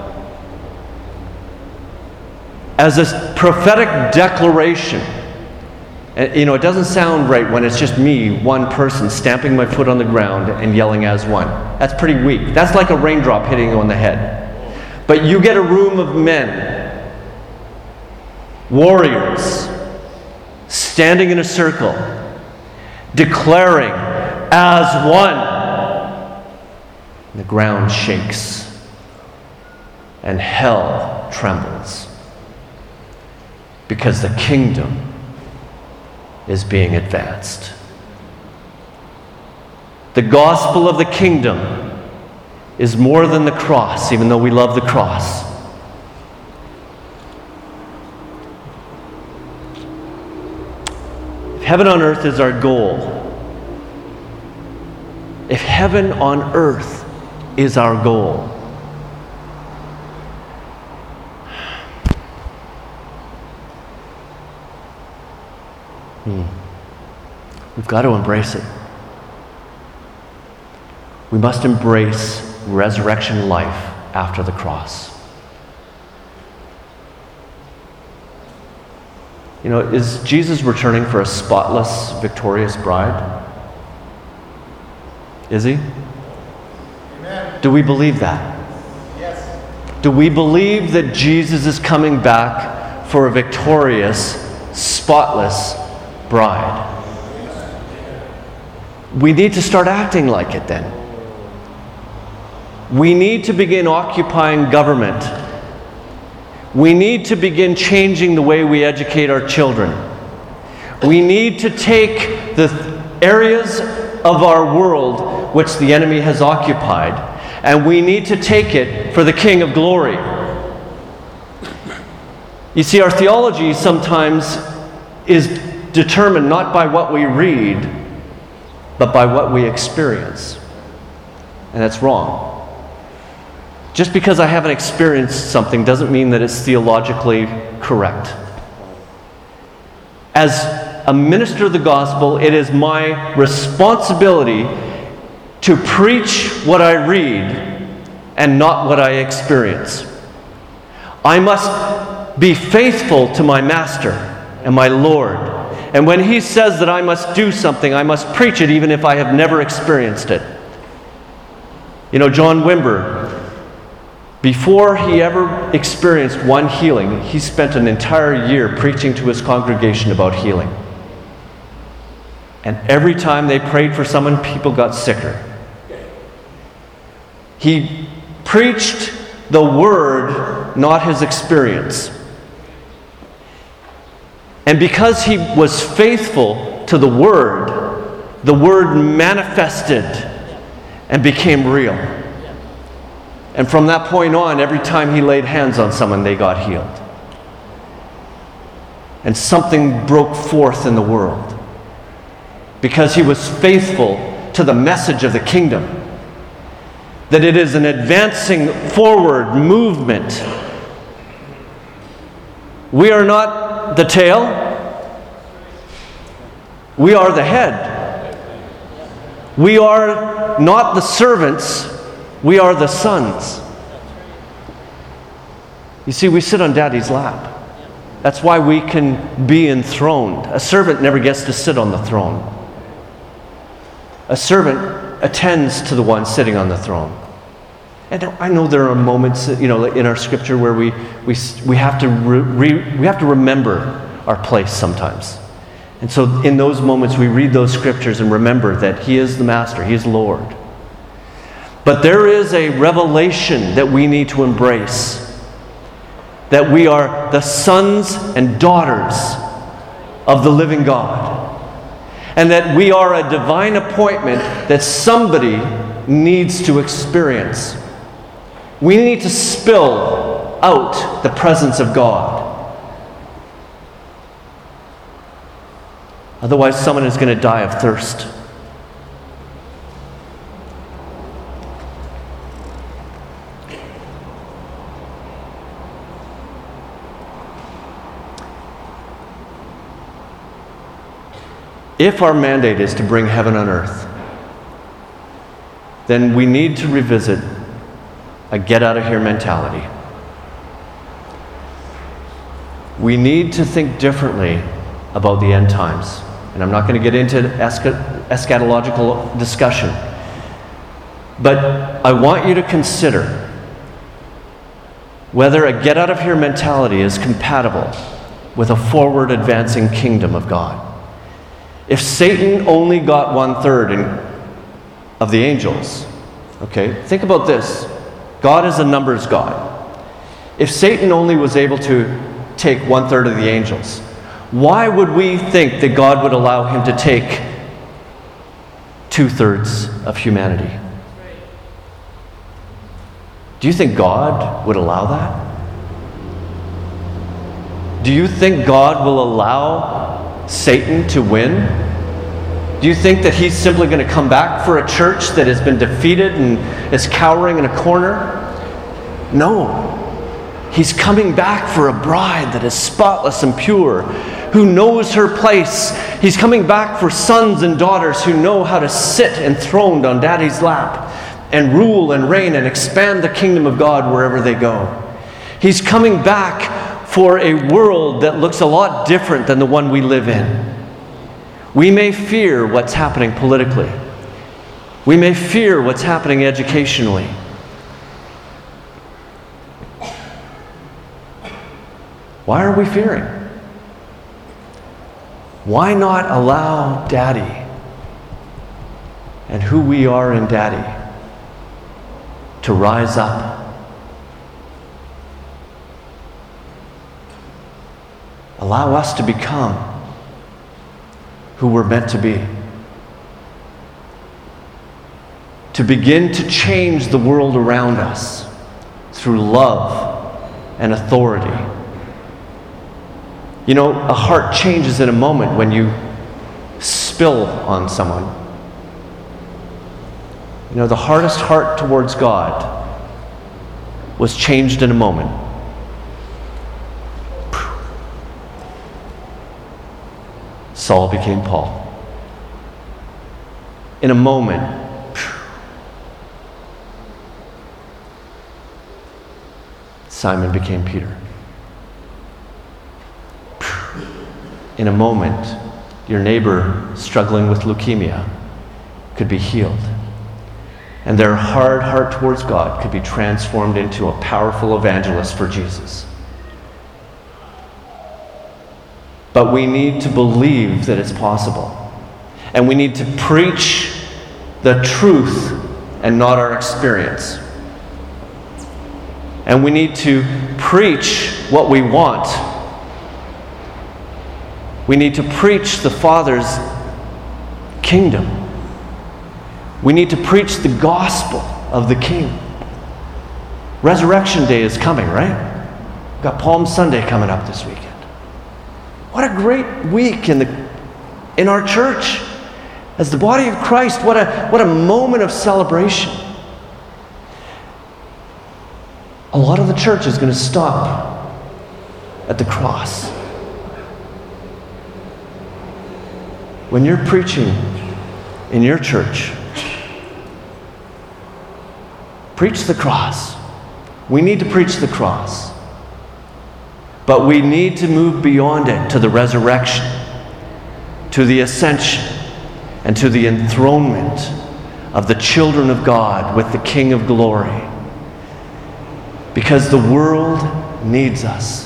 As a prophetic declaration. And, you know, it doesn't sound right when it's just me, one person, stamping my foot on the ground and yelling as one. That's pretty weak. That's like a raindrop hitting you on the head. But you get a room of men, warriors, standing in a circle, declaring as one. And the ground shakes and hell trembles because the kingdom is being advanced. The gospel of the kingdom is more than the cross, even though we love the cross. If heaven on earth is our goal, if heaven on earth is our goal, Hmm. we've got to embrace it. We must embrace resurrection life after the cross. You know, is Jesus returning for a spotless, victorious bride? Is he? Amen. Do we believe that? Yes. Do we believe that Jesus is coming back for a victorious, spotless bride? We need to start acting like it then. We need to begin occupying government. We need to begin changing the way we educate our children. We need to take the areas of our world which the enemy has occupied, and we need to take it for the King of Glory. You see, our theology sometimes is determined not by what we read, but by what we experience. And that's wrong. Just because I haven't experienced something doesn't mean that it's theologically correct. As a minister of the gospel, it is my responsibility to preach what I read and not what I experience. I must be faithful to my master and my Lord. And when he says that I must do something, I must preach it even if I have never experienced it. You know, John Wimber, before he ever experienced one healing, he spent an entire year preaching to his congregation about healing. And every time they prayed for someone, people got sicker. He preached the word, not his experience. And because he was faithful to the word, the word manifested and became real. And from that point on, every time he laid hands on someone, they got healed. And something broke forth in the world because he was faithful to the message of the kingdom. That it is an advancing forward movement. We are not the tail. We are the head. We are not the servants. We are the sons. You see, we sit on Daddy's lap. That's why we can be enthroned. A servant never gets to sit on the throne. A servant attends to the one sitting on the throne. And I know there are moments, you know, in our scripture where we we we have to re, we have to remember our place sometimes. And so in those moments we read those scriptures and remember that He is the Master, He is Lord. But there is a revelation that we need to embrace. That we are the sons and daughters of the living God. And that we are a divine appointment that somebody needs to experience. We need to spill out the presence of God. Otherwise, someone is going to die of thirst. If our mandate is to bring heaven on earth, then we need to revisit a get-out-of-here mentality. We need to think differently about the end times. And I'm not going to get into esch- eschatological discussion. But I want you to consider whether a get-out-of-here mentality is compatible with a forward-advancing kingdom of God. If Satan only got one-third in, of the angels, okay, think about this. God is a numbers God. If Satan only was able to take one-third of the angels, why would we think that God would allow him to take two-thirds of humanity? Do you think God would allow that? Do you think God will allow Satan to win? Do you think that he's simply going to come back for a church that has been defeated and is cowering in a corner? No. He's coming back for a bride that is spotless and pure, who knows her place. He's coming back for sons and daughters who know how to sit enthroned on Daddy's lap and rule and reign and expand the kingdom of God wherever they go. He's coming back for a world that looks a lot different than the one we live in. We may fear what's happening politically. We may fear what's happening educationally. Why are we fearing? Why not allow Daddy and who we are in Daddy to rise up? Allow us to become who we're meant to be. To begin to change the world around us through love and authority. You know, a heart changes in a moment when you spill on someone. You know, the hardest heart towards God was changed in a moment. Saul became Paul. In a moment, Simon became Peter. In a moment, your neighbor struggling with leukemia could be healed. And their hard heart towards God could be transformed into a powerful evangelist for Jesus. But we need to believe that it's possible. And we need to preach the truth and not our experience. And we need to preach what we want. We need to preach the Father's kingdom. We need to preach the gospel of the King. Resurrection Day is coming, right? We've got Palm Sunday coming up this weekend. What a great week in the in our church. As the body of Christ, what a what a moment of celebration. A lot of the church is going to stop at the cross. When you're preaching in your church, preach the cross. We need to preach the cross. But we need to move beyond it to the resurrection, to the ascension, and to the enthronement of the children of God with the King of glory. Because the world needs us.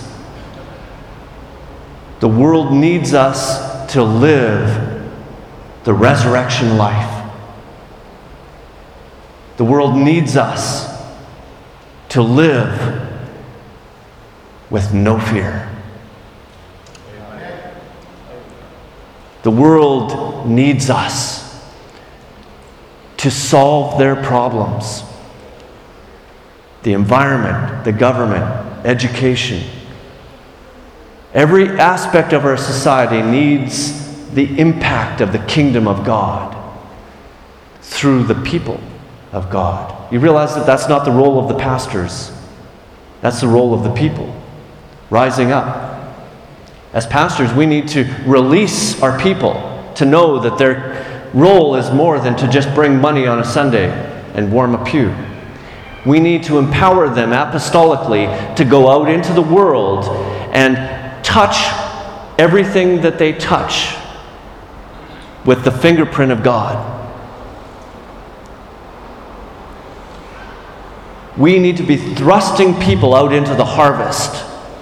The world needs us to live the resurrection life. The world needs us to live with no fear. The world needs us to solve their problems. The environment, the government, education. Every aspect of our society needs the impact of the kingdom of God through the people of God. You realize that that's not the role of the pastors. That's the role of the people. Rising up. As pastors, we need to release our people to know that their role is more than to just bring money on a Sunday and warm a pew. We need to empower them apostolically to go out into the world and touch everything that they touch with the fingerprint of God. We need to be thrusting people out into the harvest.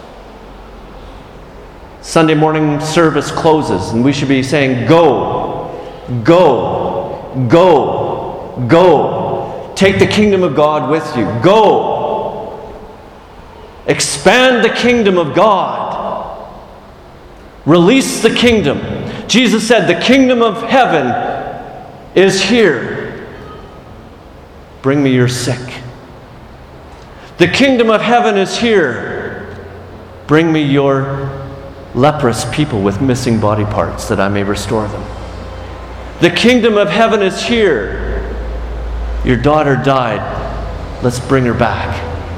Sunday morning service closes, and we should be saying, go, go, go, go. Take the kingdom of God with you. Go. Expand the kingdom of God. Release the kingdom. Jesus said, the kingdom of heaven is here. Bring me your sick. The kingdom of heaven is here. Bring me your leprous people with missing body parts that I may restore them. The kingdom of heaven is here. Your daughter died. Let's bring her back.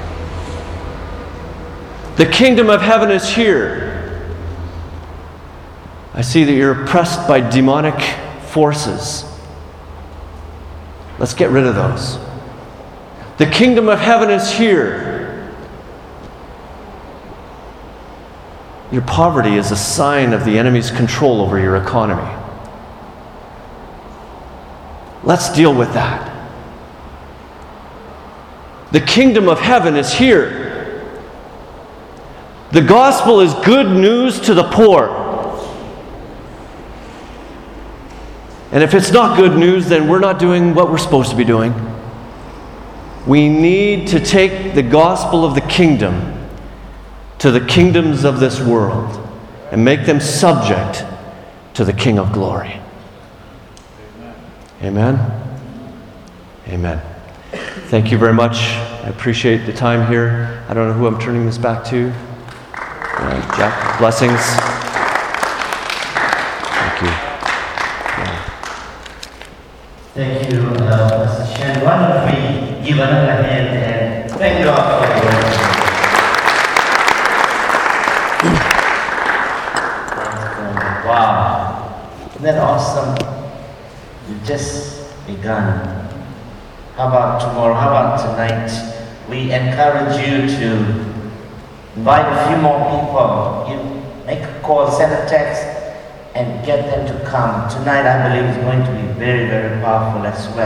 The kingdom of heaven is here. I see that you're oppressed by demonic forces. Let's get rid of those. The kingdom of heaven is here. Your poverty is a sign of the enemy's control over your economy. Let's deal with that. The kingdom of heaven is here. The gospel is good news to the poor. And if it's not good news, then we're not doing what we're supposed to be doing. We need to take the gospel of the kingdom to the kingdoms of this world and make them subject to the King of glory. Amen? Amen. Thank you very much. I appreciate the time here. I don't know who I'm turning this back to. Uh, Jack, blessings. Thank you. Thank you, uh, Pastor Shen. Why don't we give another hand and thank God for the word. Wow. Isn't that awesome? You've just begun. How about tomorrow? How about tonight? We encourage you to invite a few more people. You make a call, send a text, and get them to come. Tonight, I believe, is going to be very, very powerful as well.